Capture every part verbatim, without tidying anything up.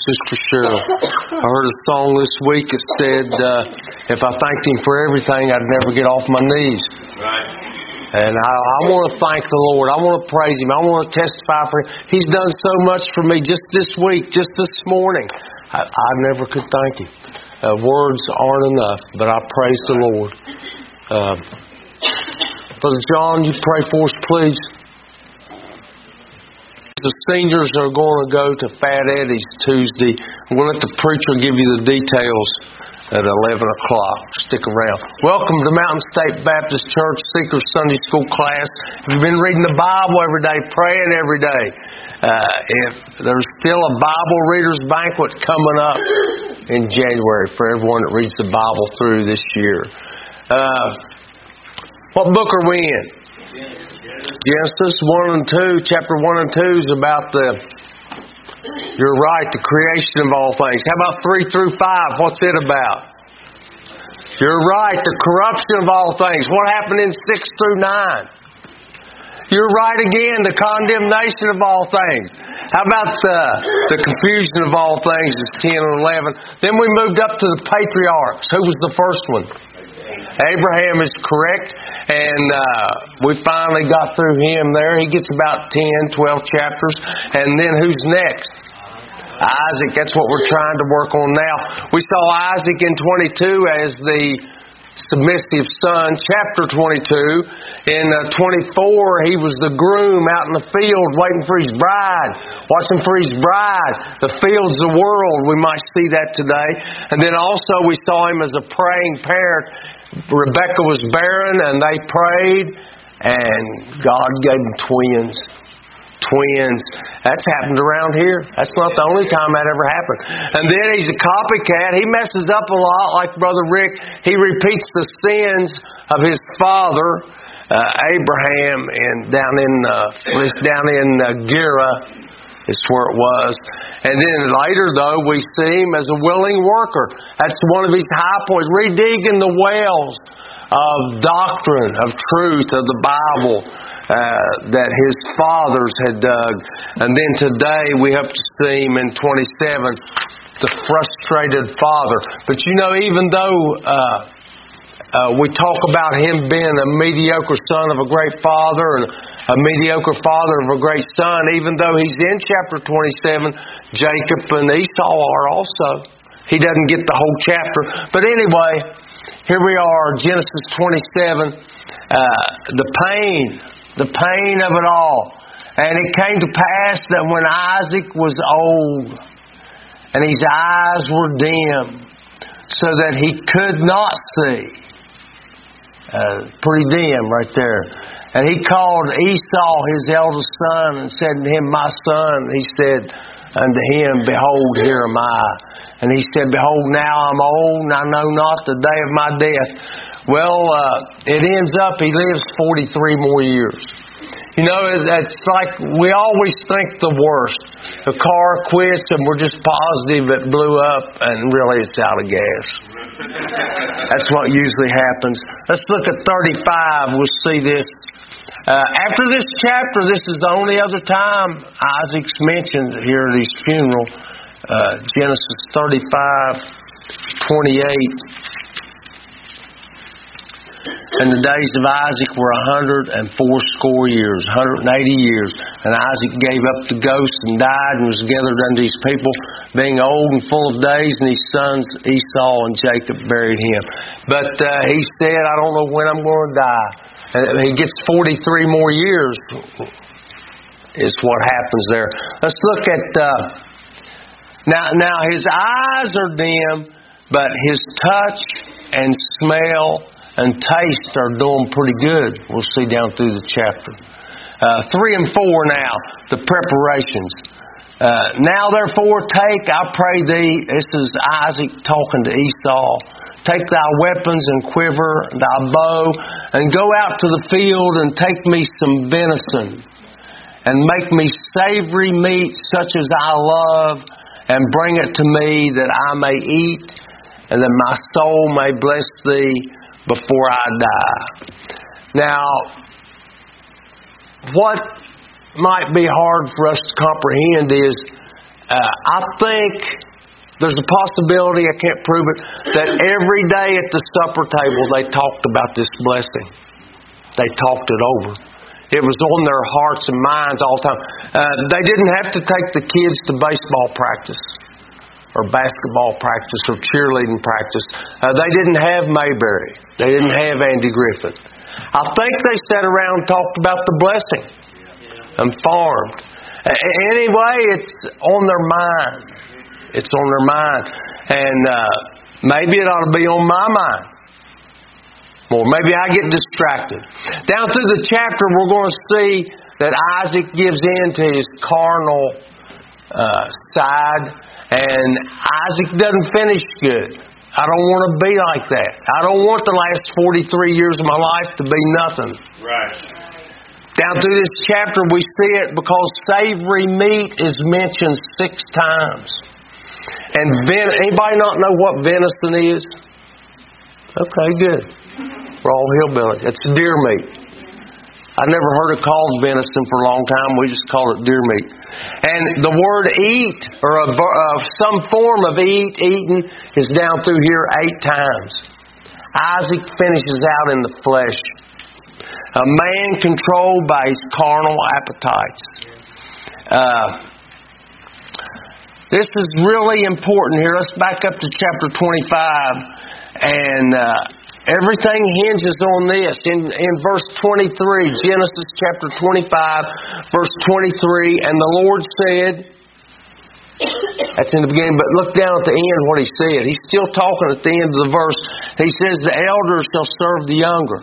Sister Cheryl. I heard a song this week that said, uh, if I thanked Him for everything, I'd never get off my knees. Right. And I, I want to thank the Lord. I want to praise Him. I want to testify for Him. He's done so much for me just this week, just this morning. I, I never could thank Him. Uh, words aren't enough, but I praise the Lord. Uh, Brother John, you pray for us, please. The seniors are going to go to Fat Eddie's Tuesday. I'm going to let the preacher give you the details at eleven o'clock. Stick around. Welcome to Mountain State Baptist Church Seeker Sunday School class. If you've been reading the Bible every day, praying every day, uh, if there's still a Bible Readers Banquet coming up in January for everyone that reads the Bible through this year. Uh, what book are we in? Genesis one and two, chapter one and two is about the, you're right, the creation of all things. How about three through five? What's it about? You're right, the corruption of all things. What happened in six through nine? You're right again, the condemnation of all things. How about the, the confusion of all things is ten and eleven. Then we moved up to the patriarchs. Who was the first one? Abraham is correct, and uh, we finally got through him there. He gets about ten, twelve chapters. And then who's next? Isaac. That's what we're trying to work on now. We saw Isaac in twenty-two as the submissive son. Chapter twenty-two. In uh, twenty-four, he was the groom out in the field waiting for his bride, watching for his bride. The field's the world. We might see that today. And then also we saw him as a praying parent. Rebecca was barren, and they prayed, and God gave them twins. Twins. That's happened around here. That's not the only time that ever happened. And then he's a copycat. He messes up a lot, like Brother Rick. He repeats the sins of his father, uh, Abraham, and down in uh, down in uh, Gerar. Is where it was. And then later, though, we see him as a willing worker. That's one of his high points. Redigging the wells of doctrine, of truth, of the Bible uh, that his fathers had dug. And then today, we have to see him in twenty-seven, the frustrated father. But you know, even though uh, uh, we talk about him being a mediocre son of a great father and a mediocre father of a great son, even though he's in chapter twenty-seven, Jacob and Esau are also. He doesn't get the whole chapter. But anyway, here we are, Genesis twenty-seven, uh, the pain, the pain of it all. And it came to pass that when Isaac was old, and his eyes were dim, so that he could not see. Uh, pretty dim right there. And he called Esau his eldest son and said to him, my son, he said unto him, behold, here am I. And he said, behold, now I'm old, and I know not the day of my death. Well, uh, it ends up he lives forty-three more years. You know, it's like we always think the worst. The car quits and we're just positive it blew up, and really it's out of gas. That's what usually happens. Let's look at thirty-five. We'll see this. Uh, after this chapter, this is the only other time Isaac's mentioned here at his funeral. Uh, Genesis thirty-five, twenty-eight. And the days of Isaac were a hundred and fourscore years, one hundred and eighty years. And Isaac gave up the ghost and died, and was gathered unto his people, being old and full of days. And his sons Esau and Jacob buried him. But uh, he said, I don't know when I'm going to die. And he gets forty-three more years is what happens there. Let's look at, uh, now, now his eyes are dim, but his touch and smell and taste are doing pretty good. We'll see down through the chapter. Uh, three and four now, the preparations. Uh, now therefore take, I pray thee, this is Isaac talking to Esau, take thy weapons and quiver, thy bow, and go out to the field and take me some venison, and make me savory meat such as I love, and bring it to me that I may eat, and that my soul may bless thee before I die. Now, what might be hard for us to comprehend is uh, I think there's a possibility, I can't prove it, that every day at the supper table they talked about this blessing. They talked it over. It was on their hearts and minds all the time. Uh, they didn't have to take the kids to baseball practice or basketball practice or cheerleading practice. Uh, they didn't have Mayberry. They didn't have Andy Griffith. I think they sat around and talked about the blessing and farmed. Anyway, it's on their mind. It's on their mind. And uh, maybe it ought to be on my mind. Or maybe I get distracted. Down through the chapter, we're going to see that Isaac gives in to his carnal uh, side. And Isaac doesn't finish good. I don't want to be like that. I don't want the last forty-three years of my life to be nothing. Right. Down through this chapter, we see it because savory meat is mentioned six times. And ven- anybody not know what venison is? Okay, good. We're all hillbilly. It's deer meat. I never heard it called venison for a long time. We just call it deer meat. And the word eat, or a, uh, some form of eat, eaten, is down through here eight times. Isaac finishes out in the flesh. A man controlled by his carnal appetites. Uh, this is really important here. Let's back up to chapter twenty-five. And uh, everything hinges on this. In, in verse twenty-three, Genesis chapter twenty-five, verse twenty-three, and the Lord said, that's in the beginning, but look down at the end what he said. He's still talking at the end of the verse. He says, the elders shall serve the younger.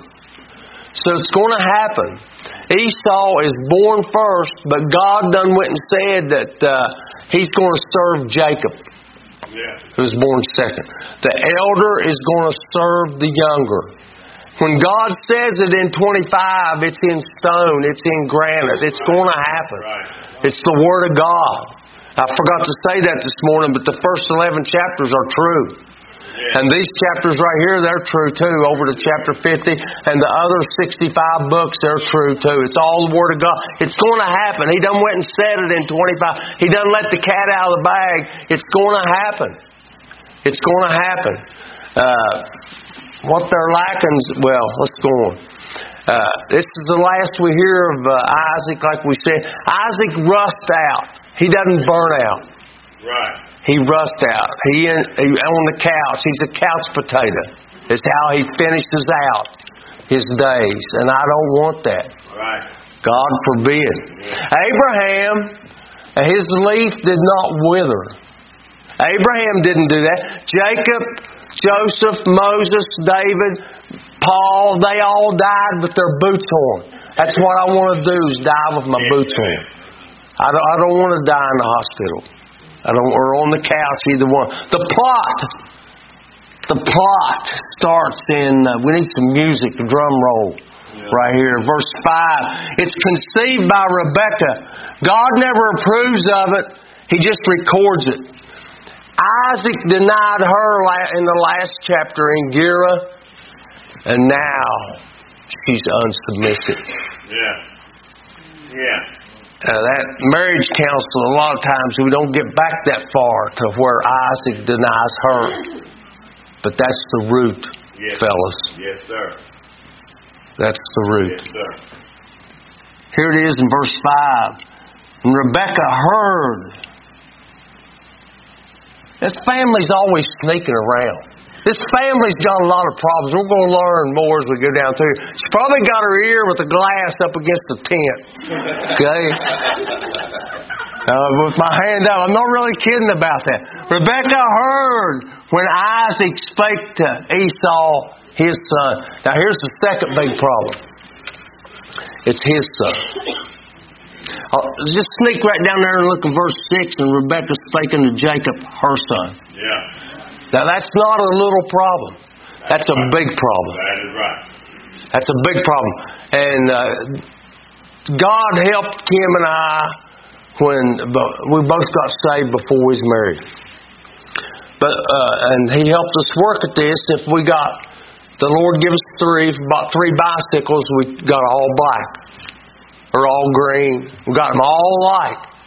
So it's going to happen. Esau is born first, but God done went and said that uh, he's going to serve Jacob, Yeah. who was born second. The elder is going to serve the younger. When God says it in twenty-five, it's in stone, it's in granite, it's going to happen. Right. It's the Word of God. I forgot to say that this morning, but the first eleven chapters are true. And these chapters right here, they're true too, over to chapter fifty. And the other sixty-five books, they're true too. It's all the Word of God. It's going to happen. He done went and said it in twenty-five. He done let the cat out of the bag. It's going to happen. It's going to happen. Uh, what they're lacking, well, let's go on. Uh, this is the last we hear of uh, Isaac, like we said. Isaac rusts out. He doesn't burn out. Right. He rusts out. He, he on the couch. He's a couch potato. It's how he finishes out his days. And I don't want that. Right. God forbid. Yeah. Abraham, his leaf did not wither. Abraham didn't do that. Jacob, Joseph, Moses, David, Paul, they all died with their boots on. That's what I want to do, is die with my boots on. I don't, I don't want to die in the hospital. I don't, or on the couch, either one. The plot. The plot starts in, uh, we need some music, the drum roll. Right here, verse five. It's conceived by Rebekah. God never approves of it. He just records it. Isaac denied her in the last chapter in Gerar, and now she's unsubmissive. Yeah. Yeah. Uh, that marriage counsel, a lot of times we don't get back that far to where Isaac denies her. But that's the root, yes. fellas. Yes, sir. That's the root. Yes, sir. Here it is in verse five. And Rebekah heard. This family's always sneaking around. This family's got a lot of problems. We're going to learn more as we go down through. She's probably got her ear with a glass up against the tent. Okay? Uh, with my hand up. I'm not really kidding about that. Rebekah heard when Isaac spake to Esau, his son. Now here's the second big problem. It's his son. Uh, just sneak right down there and look at verse six, and Rebekah spake unto Jacob, her son. Yeah. Now that's not a little problem. That's a big problem. That is right. That's a big problem. And uh, God helped Kim and I when we both got saved before we was married. But uh, and He helped us work at this. If we got, the Lord give us three, bought three bicycles, we got all black or all green. We got them all alike.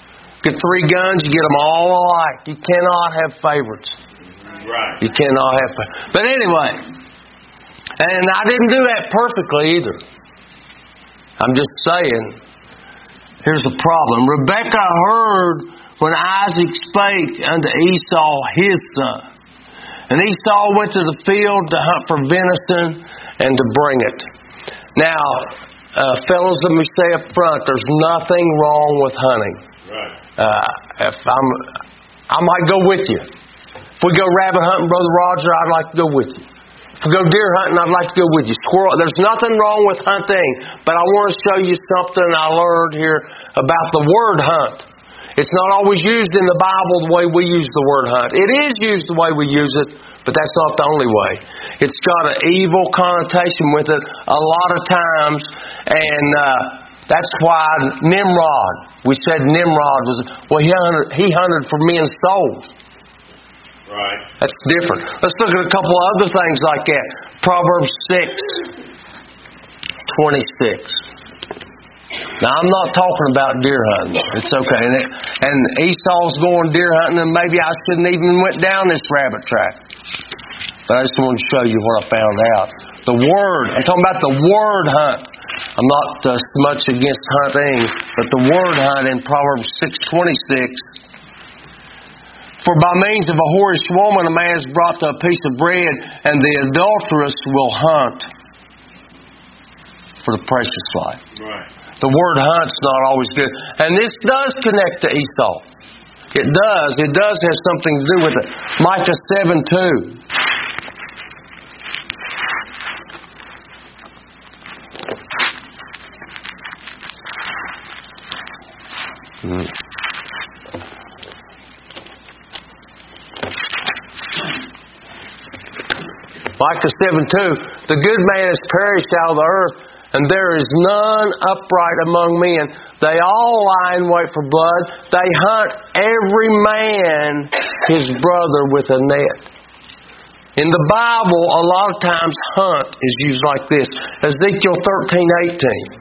Get three guns, you get them all alike. You cannot have favorites. Right. You cannot have favorites. But anyway, and I didn't do that perfectly either. I'm just saying, here's the problem. Rebekah heard when Isaac spake unto Esau his son. And Esau went to the field to hunt for venison and to bring it. Now, uh, fellows, let me say up front, there's nothing wrong with hunting. Right. Uh, if I'm, I might go with you. If we go rabbit hunting, Brother Roger, I'd like to go with you. If we go deer hunting, I'd like to go with you. Squirrel, there's nothing wrong with hunting, but I want to show you something I learned here about the word hunt. It's not always used in the Bible the way we use the word hunt. It is used the way we use it, but that's not the only way. It's got an evil connotation with it a lot of times, and uh, that's why Nimrod, we said Nimrod was, well, he hunted, he hunted for men's souls. Right. That's different. Let's look at a couple of other things like that. Proverbs six twenty-six. Now, I'm not talking about deer hunting. It's okay. And, it, and Esau's going deer hunting, and maybe I shouldn't even went down this rabbit track. But I just wanted to show you what I found out. The word, I'm talking about the word hunt. I'm not uh, much against hunting, but the word hunt in Proverbs six twenty-six. For by means of a whorish woman a man is brought to a piece of bread, and the adulteress will hunt for the precious life. Right. The word hunt's not always good. And this does connect to Esau. It does. It does have something to do with it. Micah seven two. Hmm. Micah seven two. The good man is perished out of the earth, and there is none upright among men. They all lie in wait for blood. They hunt every man his brother with a net. In the Bible, a lot of times hunt is used like this. Ezekiel thirteen eighteen.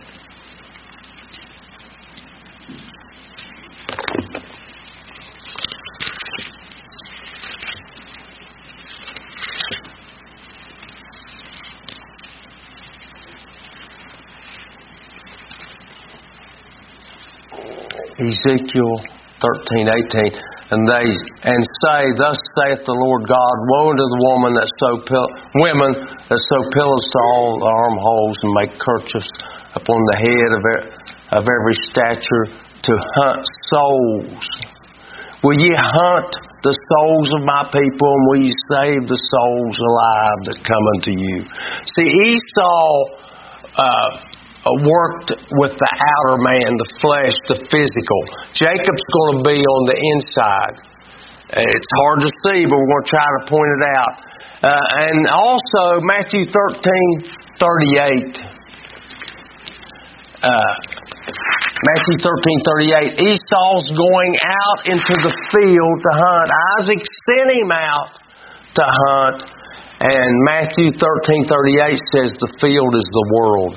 Ezekiel thirteen eighteen, and they and say, Thus saith the Lord God, woe unto the woman that sew pill- women that sew pillows to all the armholes and make kerchiefs upon the head of, er- of every stature to hunt souls. Will ye hunt the souls of my people, and will ye save the souls alive that come unto you? See, Esau uh, worked with the outer man, the flesh, the physical. Jacob's going to be on the inside. It's hard to see, but we're going to try to point it out. Uh, and also, Matthew thirteen thirty-eight. Uh, Matthew thirteen thirty-eight. Esau's going out into the field to hunt. Isaac sent him out to hunt. And Matthew thirteen thirty-eight says the field is the world.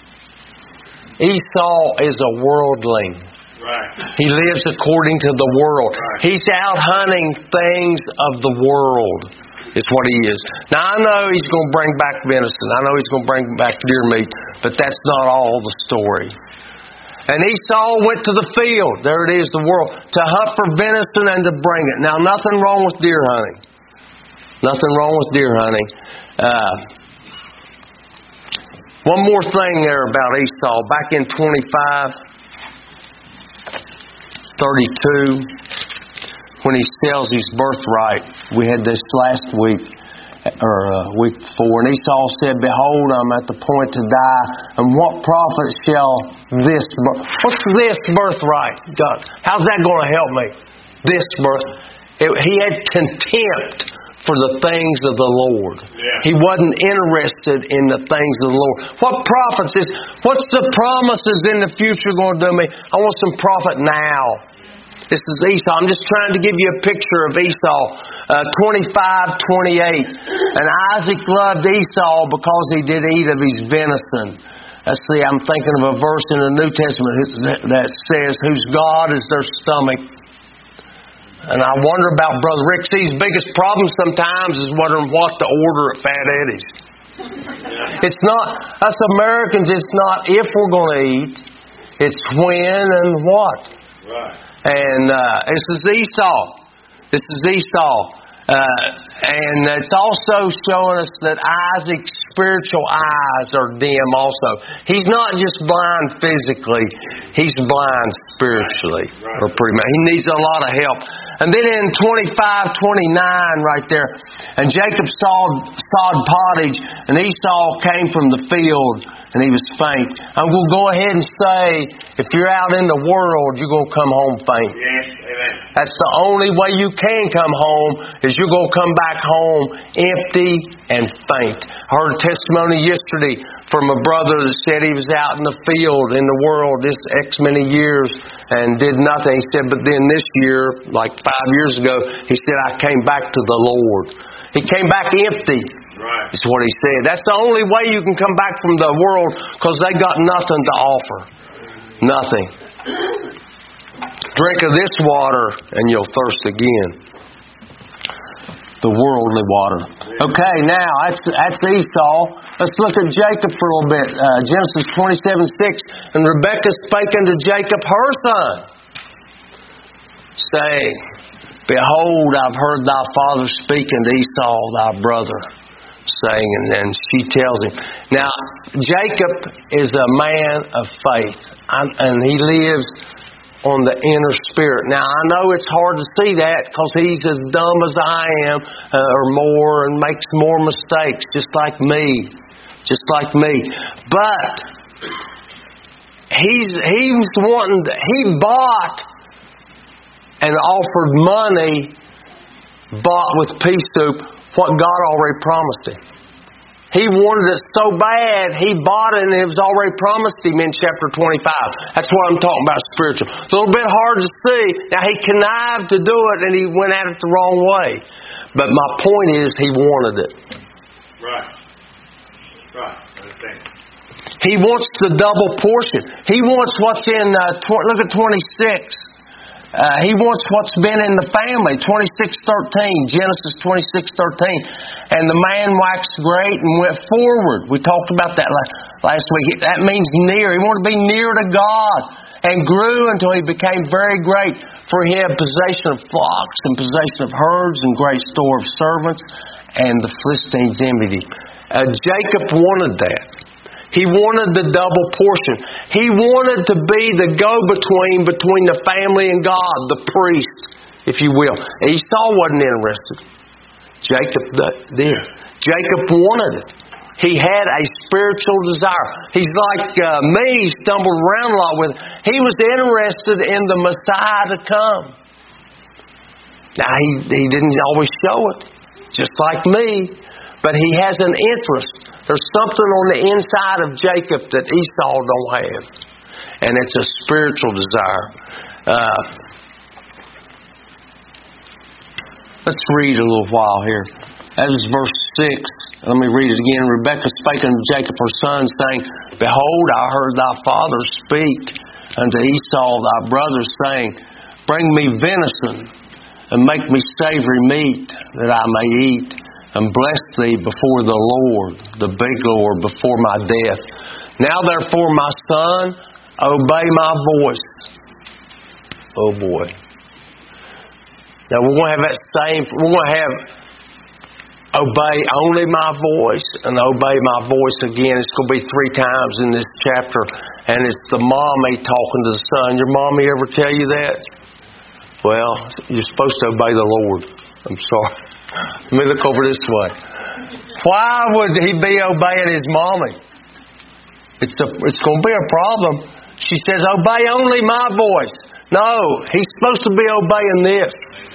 Esau is a worldling. Right. He lives according to the world. Right. He's out hunting things of the world. It's what he is. Now, I know he's going to bring back venison. I know he's going to bring back deer meat. But that's not all the story. And Esau went to the field. There it is, the world. To hunt for venison and to bring it. Now, nothing wrong with deer hunting. Nothing wrong with deer hunting. Uh, one more thing there about Esau. Back in twenty-five thirty-two, when he sells his birthright, we had this last week, or uh, week before, and Esau said, Behold, I'm at the point to die, and what profit shall this birth... What's this birthright? God, how's that going to help me? This birth... It, he had contempt for the things of the Lord. Yeah. He wasn't interested in the things of the Lord. What profits is... What's the promises in the future going to do me? I want some profit now. This is Esau. I'm just trying to give you a picture of Esau. Uh, twenty-five twenty-eight. And Isaac loved Esau because he did eat of his venison. Uh, see, I'm thinking of a verse in the New Testament that says, whose God is their stomach. And I wonder about Brother Rick C's biggest problem sometimes is wondering what to order at Fat Eddie's. It's not, us Americans, it's not if we're going to eat, it's when and what. Right. And uh, this is Esau. This is Esau. Uh, and it's also showing us that Isaac's spiritual eyes are dim also. He's not just blind physically, he's blind spiritually. Right. Or pretty much. He needs a lot of help. And then in twenty-five twenty-nine right there, and Jacob sawed, sawed pottage, and Esau came from the field, and he was faint. I'm going to go ahead and say, if you're out in the world, you're going to come home faint. Yes, amen. That's the only way you can come home, is you're going to come back home empty and faint. I heard a testimony yesterday from a brother that said he was out in the field, in the world, this X many years, and did nothing. He said, but then this year, like five years ago, he said, I came back to the Lord. He came back empty. Right. Is what he said. That's the only way you can come back from the world, because they got nothing to offer. Nothing. Drink of this water and you'll thirst again. The worldly water. Okay, now that's, that's Esau. Let's look at Jacob for a little bit. Uh, Genesis twenty-seven six. And Rebekah spake unto Jacob her son, saying, Behold, I've heard thy father speak unto Esau thy brother, saying, and then she tells him. Now, Jacob is a man of faith, and he lives on the inner spirit. Now, I know it's hard to see that because he's as dumb as I am, uh, or more, and makes more mistakes, just like me. Just like me. But he's he's wanting to, he bought and offered money, bought with pea soup, what God already promised him. He wanted it so bad, he bought it and it was already promised him in chapter twenty-five. That's what I'm talking about spiritual. It's a little bit hard to see. Now, he connived to do it and he went at it the wrong way. But my point is, he wanted it. Right. Right. Understand. He wants the double portion. He wants what's in, uh, tw- look at twenty-six. Uh, he wants what's been in the family. twenty-six thirteen, Genesis twenty-six thirteen. And the man waxed great and went forward. We talked about that last, last week. That means near. He wanted to be near to God, and grew until he became very great. For he had possession of flocks and possession of herds and great store of servants, and the Philistines envied him. Uh, Jacob wanted that. He wanted the double portion. He wanted to be the go-between between the family and God, the priest, if you will. Esau wasn't interested. Jacob did. Jacob wanted it. He had a spiritual desire. He's like uh, me, stumbled around a lot with it. He was interested in the Messiah to come. Now, he, he didn't always show it, just like me, but he has an interest. There's something on the inside of Jacob that Esau don't have. And it's a spiritual desire. Uh, let's read a little while here. That is verse six. Let me read it again. Rebekah spake unto Jacob her son, saying, Behold, I heard thy father speak unto Esau thy brother, saying, Bring me venison, and make me savory meat, that I may eat, and bless thee before the Lord, the big Lord, before my death. Now therefore, my son, obey my voice. Oh boy. Now we're going to have that same, we're going to have obey only my voice and obey my voice again. It's going to be three times in this chapter. And it's the mommy talking to the son. Your mommy ever tell you that? Well, you're supposed to obey the Lord. I'm sorry. Let me look over this way. Why would he be obeying his mommy? It's a, it's going to be a problem. She says, obey only my voice. No, he's supposed to be obeying this.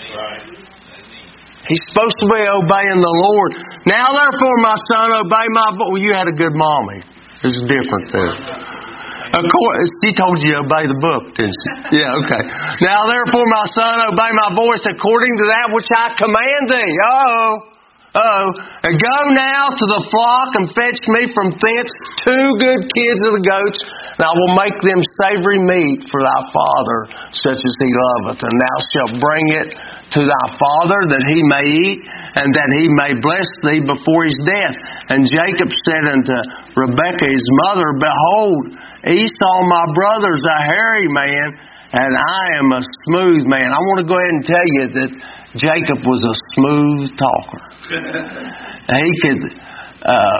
He's supposed to be obeying the Lord. Now therefore, my son, obey my voice. Well, you had a good mommy. There's a difference there. Of course, she told you to obey the book, didn't she? Yeah, okay. Now therefore, my son, obey my voice according to that which I command thee. Oh, Oh, and go now to the flock and fetch me from thence two good kids of the goats, and I will make them savory meat for thy father, such as he loveth. And thou shalt bring it to thy father, that he may eat, and that he may bless thee before his death. And Jacob said unto Rebekah his mother, Behold, Esau my brother is a hairy man, and I am a smooth man. I want to go ahead and tell you that Jacob was a smooth talker. He could... Uh,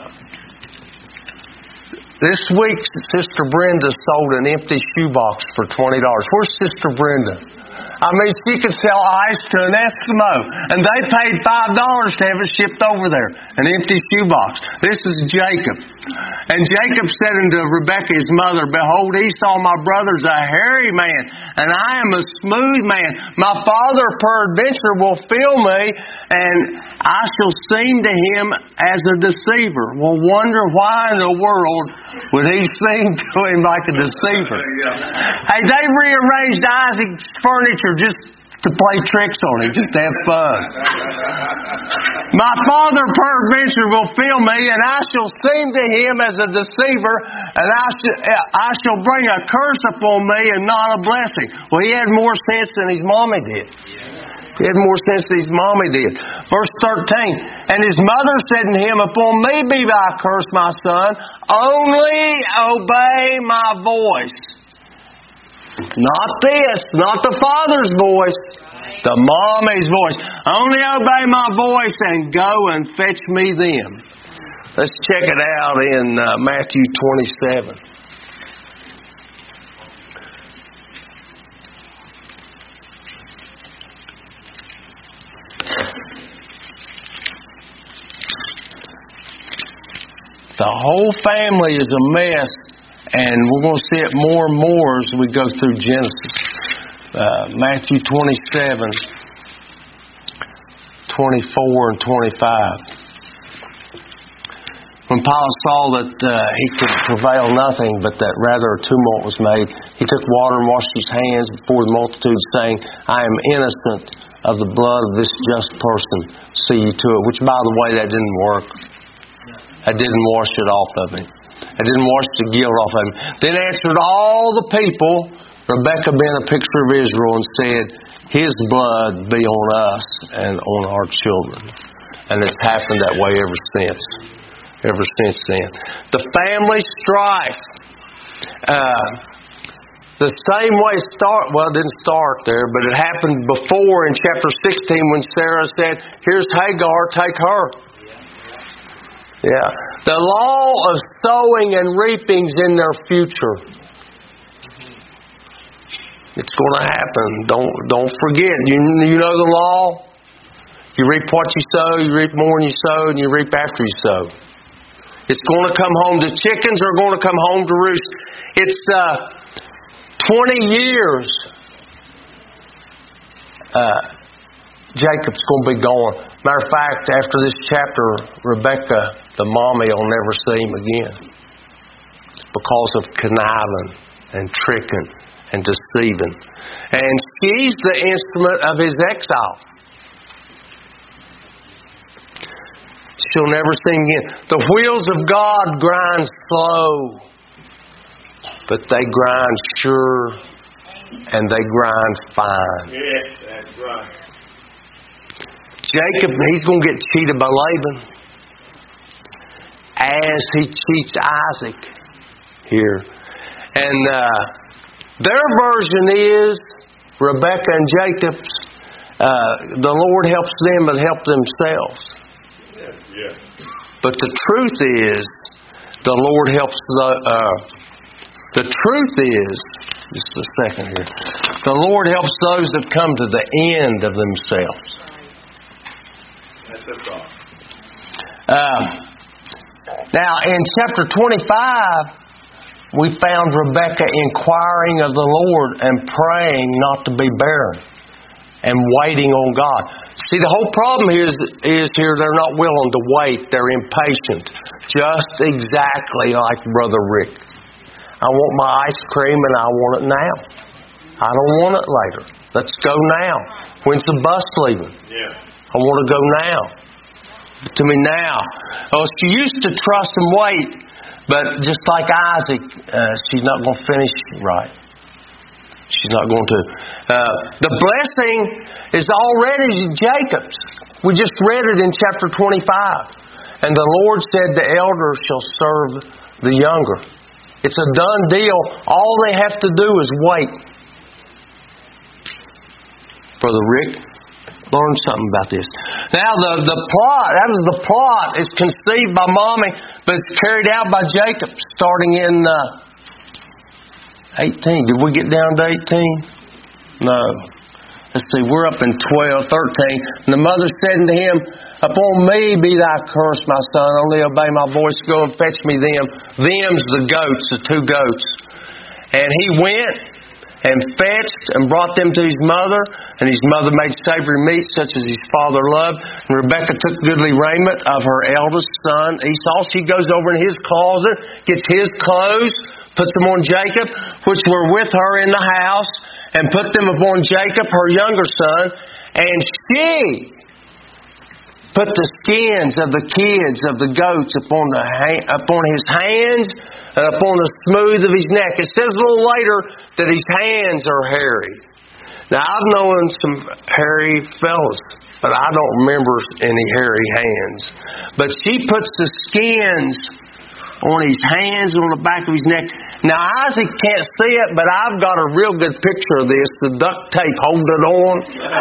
this week, Sister Brenda sold an empty shoebox for twenty dollars. Where's Sister Brenda? I mean, she could sell ice to an Eskimo, and they paid five dollars to have it shipped over there, an empty shoebox. This is Jacob. And Jacob said unto Rebekah his mother, Behold, Esau my brother is a hairy man, and I am a smooth man. My father peradventure will fill me, and I shall seem to him as a deceiver. Well, wonder why in the world would he seem to him like a deceiver? Hey, they rearranged Isaac's furniture just to play tricks on him, just to have fun. My father peradventure will fill me, and I shall seem to him as a deceiver, and I, sh- I shall bring a curse upon me and not a blessing. Well, he had more sense than his mommy did. He had more sense than his mommy did. Verse thirteen, and his mother said to him, Upon me be thy curse, my son, only obey my voice. Not this, not the father's voice, the mommy's voice. Only obey my voice and go and fetch me them. Let's check it out in uh, Matthew twenty-seven. The whole family is a mess, and we're going to see it more and more as we go through Genesis. Uh, Matthew twenty-seven, twenty-four, and twenty-five. When Pilate saw that uh, he could prevail nothing, but that rather a tumult was made, he took water and washed his hands before the multitude, saying, I am innocent of the blood of this just person. See you to it. Which, by the way, that didn't work. I didn't wash it off of him. I didn't wash the guilt off of him. Then answered all the people, Rebekah being a picture of Israel, and said, His blood be on us and on our children. And it's happened that way ever since. Ever since then. The family strife. Uh, the same way it start, well, it didn't start there, but it happened before in chapter sixteen when Sarah said, Here's Hagar, take her. Yeah. The law of sowing and reaping's in their future. It's going to happen. Don't don't forget. You you know the law. You reap what you sow. You reap more than you sow, and you reap after you sow. It's going to come home. The chickens are going to come home to roost. It's uh, twenty years. Uh, Jacob's going to be gone. Matter of fact, after this chapter, Rebekah, the mommy, will never see him again. It's because of conniving and tricking and deceiving. And she's the instrument of his exile. She'll never see him again. The wheels of God grind slow, but they grind sure and they grind fine. Yes, that's right. Jacob, he's going to get cheated by Laban as he cheats Isaac here. And uh, their version is Rebekah and Jacob's, uh, the Lord helps them but help themselves. Yes, yes. But the truth is, the Lord helps the... Uh, the truth is, just a second here, the Lord helps those that come to the end of themselves. That's the thought. Um, now, in chapter twenty-five, we found Rebekah inquiring of the Lord and praying not to be barren and waiting on God. See, the whole problem here is, is here they're not willing to wait. They're impatient. Just exactly like Brother Rick. I want my ice cream and I want it now. I don't want it later. Let's go now. When's the bus leaving? Yeah. I want to go now. to me now. Oh, she used to trust and wait, but just like Isaac, uh, she's not going to finish right. She's not going to. Uh, the blessing is already Jacob's. We just read it in chapter twenty-five. And the Lord said, the elder shall serve the younger. It's a done deal. All they have to do is wait. Brother Rick, learn something about this. Now the, the plot, that is the plot, is conceived by Mommy, but it's carried out by Jacob, starting in uh, eighteen. Did we get down to eighteen? No. Let's see, we're up in twelve, thirteen. And the mother said unto him, upon me be thy curse, my son. Only obey my voice. Go and fetch me them. Them's the goats, the two goats. And he went and fetched and brought them to his mother. And his mother made savory meat, such as his father loved. And Rebekah took goodly raiment of her eldest son, Esau. She goes over in his closet, gets his clothes, puts them on Jacob, which were with her in the house, and put them upon Jacob, her younger son. And she put the skins of the kids of the goats upon the ha- upon his hands and upon the smooth of his neck. It says a little later that his hands are hairy. Now, I've known some hairy fellas, but I don't remember any hairy hands. But she puts the skins on his hands and on the back of his neck. Now, Isaac can't see it, but I've got a real good picture of this. The duct tape holding it on.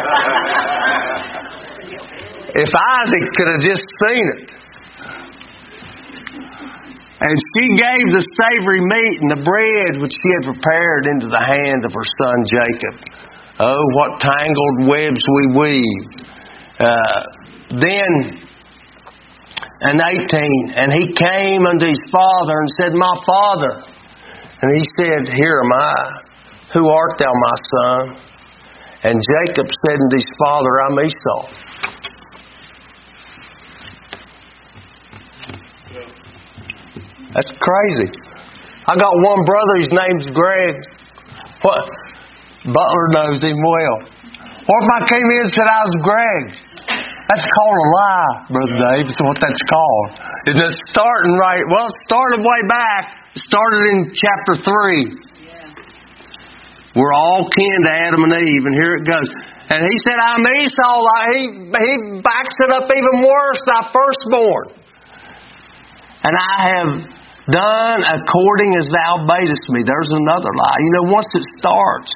If Isaac could have just seen it. And she gave the savory meat and the bread which she had prepared into the hand of her son Jacob. Oh, what tangled webs we weaved. Uh, then, in eighteen, and he came unto his father and said, my father. And he said, here am I. Who art thou, my son? And Jacob said unto his father, I'm Esau. That's crazy. I got one brother, his name's Greg. What? Butler knows him well. Or if I came in and said I was Greg, that's called a lie, Brother Dave. That's what that's called. It's just starting right. Well, it started way back. It started in chapter three. Yeah. We're all kin to Adam and Eve, and here it goes. And he said, I'm Esau. He, he backs it up even worse, thy firstborn. And I have done according as thou badest me. There's another lie. You know, once it starts,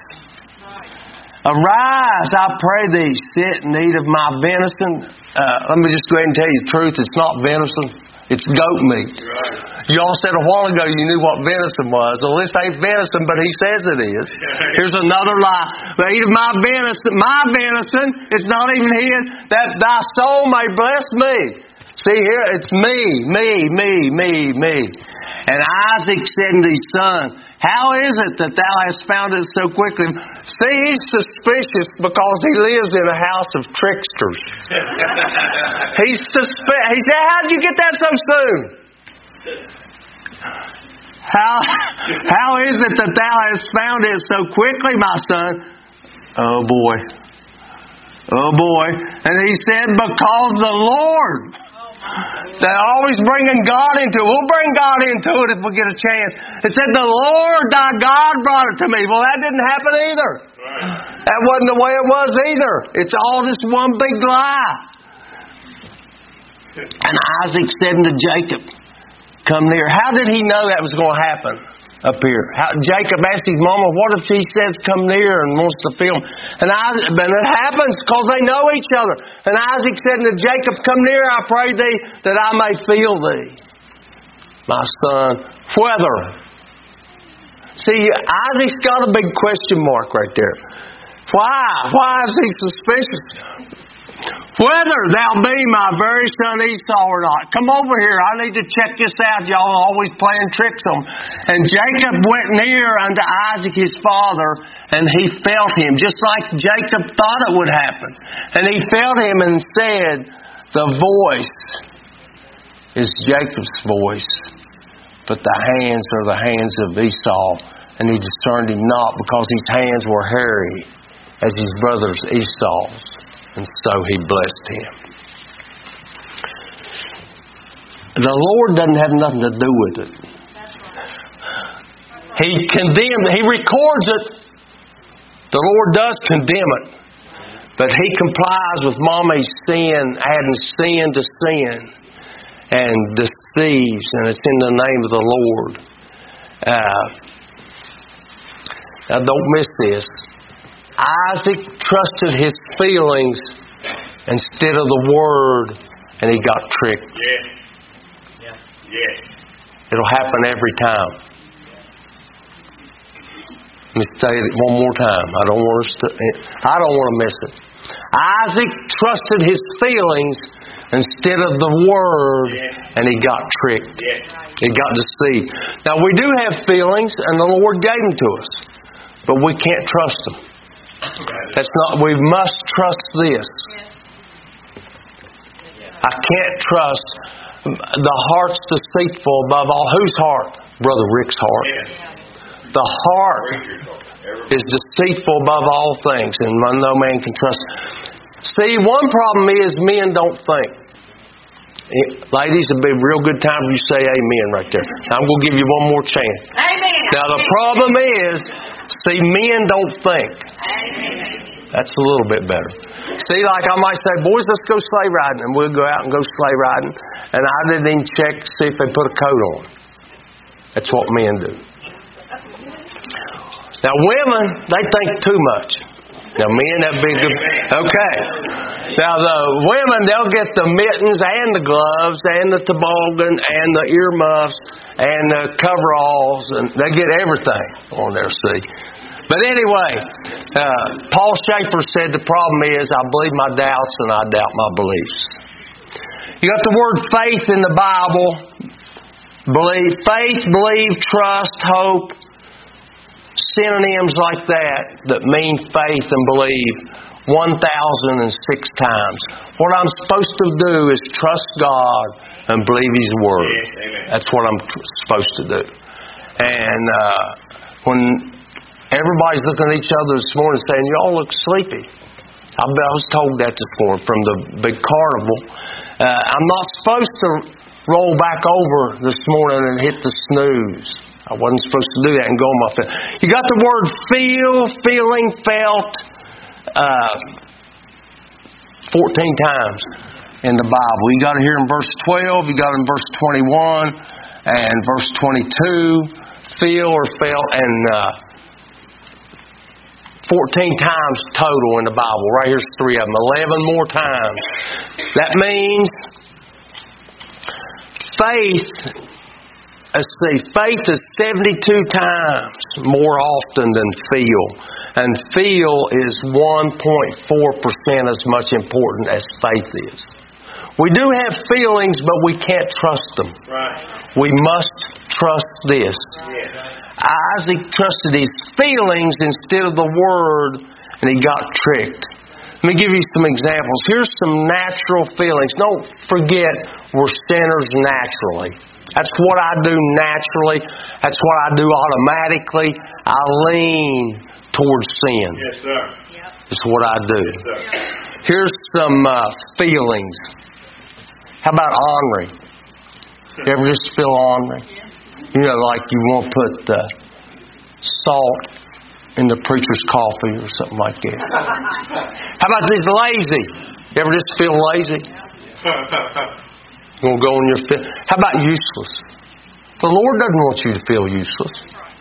arise, I pray thee, sit and eat of my venison. Uh, let me just go ahead and tell you the truth. It's not venison. It's goat meat. Right. You all said a while ago you knew what venison was. Well, this ain't venison, but he says it is. Here's another lie. But eat of my venison. My venison, it's not even his. That thy soul may bless me. See here, it's me, me, me, me, me. And Isaac said unto his son, how is it that thou hast found it so quickly? See, he's suspicious because he lives in a house of tricksters. He's suspicious. He said, how did you get that so soon? How, how is it that thou hast found it so quickly, my son? Oh, boy. Oh, boy. And he said, because the Lord... They're always bringing God into it. We'll bring God into it if we get a chance. It said, the Lord thy God brought it to me. Well, that didn't happen either. Right. That wasn't the way it was either. It's all just one big lie. And Isaac said unto Jacob, come near. How did he know that was going to happen up here? How, Jacob asked his mama, what if she says come near and wants to film? And Isaac, but it happens because they know each other. And Isaac said to Jacob, come near, I pray thee, that I may feel thee, my son. Whether. See, Isaac's got a big question mark right there. Why? Why is he suspicious? Whether thou be my very son Esau or not. Come over here. I need to check this out. Y'all are always playing tricks on me. And Jacob went near unto Isaac his father, and he felt him, just like Jacob thought it would happen. And he felt him and said, the voice is Jacob's voice, but the hands are the hands of Esau. And he discerned him not, because his hands were hairy as his brother's Esau's. And so he blessed him. the Lord doesn't have nothing to do with it. He condemns it. He records it. The Lord does condemn it. But He complies with mommy's sin, adding sin to sin, and deceives, and it's in the name of the Lord. Uh, now don't miss this. Isaac trusted his feelings instead of the Word, and he got tricked. Yes. Yeah. Yes. It'll happen every time. Let me say it one more time. I don't want us to, I don't want to miss it. Isaac trusted his feelings instead of the Word, yes. And he got tricked. Yes. He got deceived. Now we do have feelings, and the Lord gave them to us, but we can't trust them. That's not. We must trust this. I can't trust. The heart's deceitful above all. Whose heart? Brother Rick's heart. The heart is deceitful above all things, and no man can trust. See, one problem is men don't think. Ladies, it'd be a real good time if you say amen right there. I'm going to give you one more chance. Amen. Now the problem is, see, men don't think. Amen. That's a little bit better. See, like I might say, boys, let's go sleigh riding, and we'll go out and go sleigh riding, and I didn't even check to see if they put a coat on. That's what men do. Now women, they think too much. Now men, that'd be good. Okay. Now the women, they'll get the mittens and the gloves and the toboggan and the earmuffs and the coveralls, and they get everything on there, see. But anyway, uh, Paul Schaefer said the problem is I believe my doubts and I doubt my beliefs. You got the word faith in the Bible. Believe, faith, believe, trust, hope. Synonyms like that that mean faith and believe one thousand six times. What I'm supposed to do is trust God and believe His Word. Yes, that's what I'm supposed to do. And uh, when everybody's looking at each other this morning saying, y'all look sleepy. I was told that this morning from the big carnival. Uh, I'm not supposed to roll back over this morning and hit the snooze. I wasn't supposed to do that and go on my feet. You got the word feel, feeling, felt, uh, fourteen times in the Bible. You got it here in verse twelve, you got it in verse twenty-one, and verse twenty-two, feel or felt, and uh, fourteen times total in the Bible. Right here's three of them. eleven more times. That means faith. Let's see, faith is seventy-two times more often than feel. And feel is one point four percent as much important as faith is. We do have feelings, but we can't trust them. Right. We must trust this. Yes. Isaac trusted his feelings instead of the Word, and he got tricked. Let me give you some examples. Here's some natural feelings. Don't forget, we're sinners naturally. That's what I do naturally. That's what I do automatically. I lean towards sin. Yes, sir. That's what I do. Yes, sir. Here's some uh, feelings. How about ornery? You ever just feel ornery? You know, like you want to put uh, salt in the preacher's coffee or something like that. How about this lazy? You ever just feel lazy? You want to go on your feet? How about useless? The Lord doesn't want you to feel useless.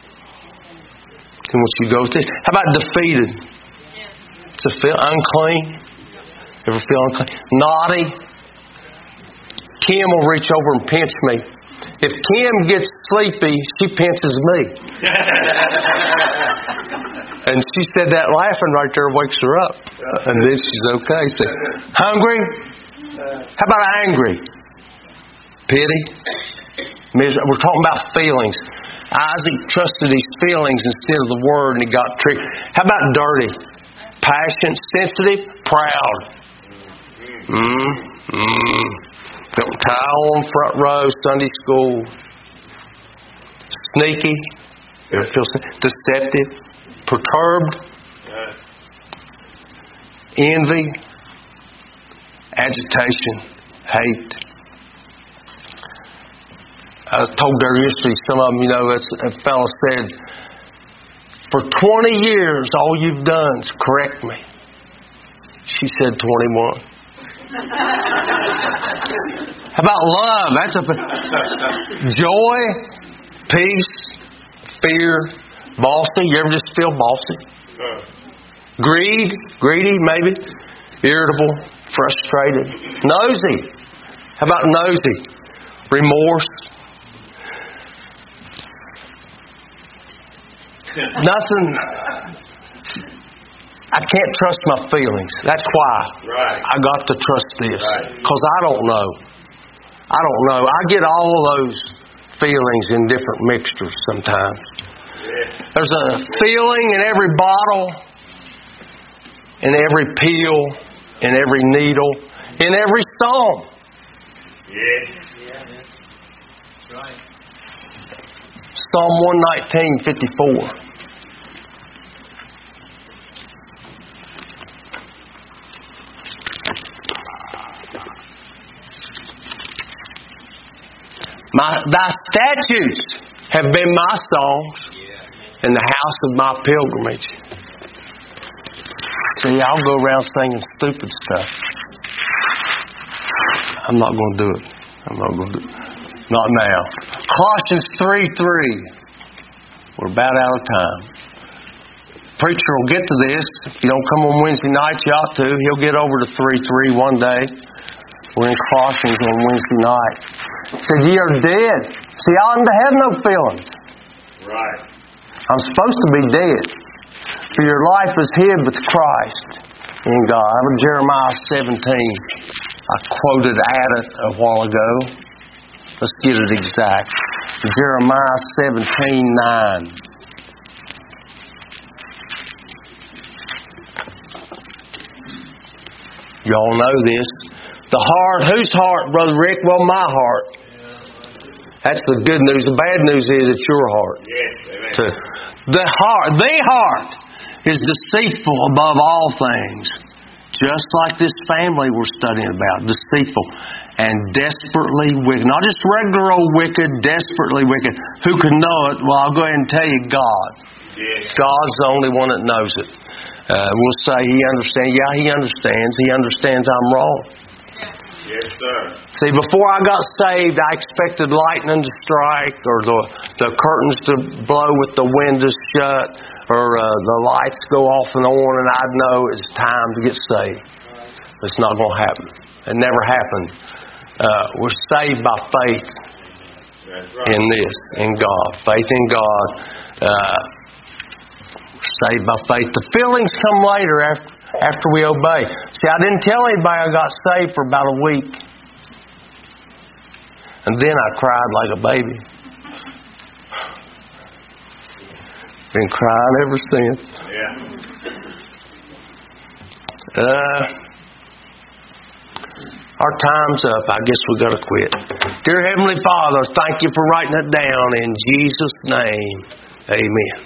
He wants you to go through. How about defeated? To feel unclean? Ever feel unclean? Naughty? Kim will reach over and pinch me. If Kim gets sleepy, she pinches me. And she said that laughing right there wakes her up. And then she's okay. So, hungry? How about angry? Pity? Misery. We're talking about feelings. Isaac trusted his feelings instead of the Word, and he got tricked. How about dirty? Passionate, sensitive, proud. Mm, mm. Got towel on front row, Sunday school. Sneaky. You ever feel deceptive? Perturbed. Envy. Agitation. Hate. I told their history. Some of them, you know, a fellow said, for twenty years, all you've done is correct me. She said twenty-one. How about love? That's a joy, peace, fear, bossy. You ever just feel bossy? Greed, greedy, maybe. Irritable, frustrated. Nosy. How about nosy? Remorse. Nothing. I can't trust my feelings. That's why right. I got to trust this. Because Right. I don't know. I don't know. I get all of those feelings in different mixtures sometimes. Yeah. There's a feeling in every bottle, in every pill, in every needle, in every song. Yeah. Yeah. That's right. Psalm one nineteen, fifty-four. My, thy statutes have been my songs in the house of my pilgrimage. See, I'll go around singing stupid stuff. I'm not going to do it. I'm not going to do it. Not now. Colossians three three. We're about out of time. Preacher will get to this. If you don't come on Wednesday nights, you ought to. He'll get over to three three one day. We're in Colossians on Wednesday night. It says, ye are dead. See, I ought to have no feelings. Right. I'm supposed to be dead. For your life is hid with Christ in God. I have Jeremiah seventeen. I quoted at it a while ago. Let's get it exact. Jeremiah seventeen nine. Y'all know this. The heart, whose heart, Brother Rick? Well, my heart. That's the good news. The bad news is it's your heart. Yes, amen. The heart, the heart is deceitful above all things. Just like this family we're studying about. Deceitful and desperately wicked. Not just regular old wicked, desperately wicked. Who can know it? Well, I'll go ahead and tell you, God. Yes. God's the only one that knows it. Uh, we'll say He understands. Yeah, He understands. He understands I'm wrong. Yes, sir. See, before I got saved, I expected lightning to strike, or the the curtains to blow with the windows shut, or uh, the lights go off and on, and I'd know it's time to get saved. It's not going to happen. It never happened. Uh, we're saved by faith That's right. in this, in God. Faith in God. Uh, we're saved by faith. The feelings come later after. After we obey. See, I didn't tell anybody I got saved for about a week. And then I cried like a baby. Been crying ever since. Yeah. Uh, our time's up. I guess we got to quit. Dear Heavenly Father, thank you for writing it down in Jesus' name. Amen.